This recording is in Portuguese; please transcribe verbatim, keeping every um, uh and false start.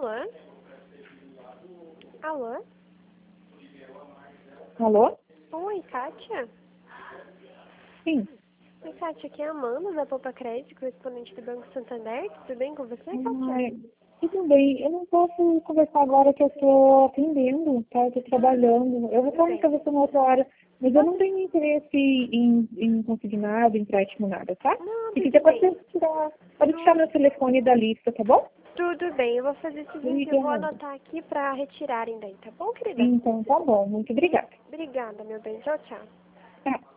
Alô? Alô? Alô? Oi, Kátia? Sim. Oi, Kátia, aqui é a Amanda da Poupa Crédito, correspondente do Banco Santander. Tudo bem com você, Kátia? Ai, tudo bem. Eu não posso conversar agora que eu estou atendendo, tá? Eu estou trabalhando. Eu retorno para você uma outra hora. Mas eu não tenho interesse em, em consignado, empréstimo, nada, tá? Não, Se tudo quiser, pode bem. tirar, pode tirar meu telefone da lista, tá bom? Tudo bem, eu vou fazer o seguinte, eu vou Obrigada. anotar aqui pra retirarem daí, tá bom, querida? Então, tá bom. Muito Bri- obrigada. Obrigada, meu bem. Tchau, tchau. Tá.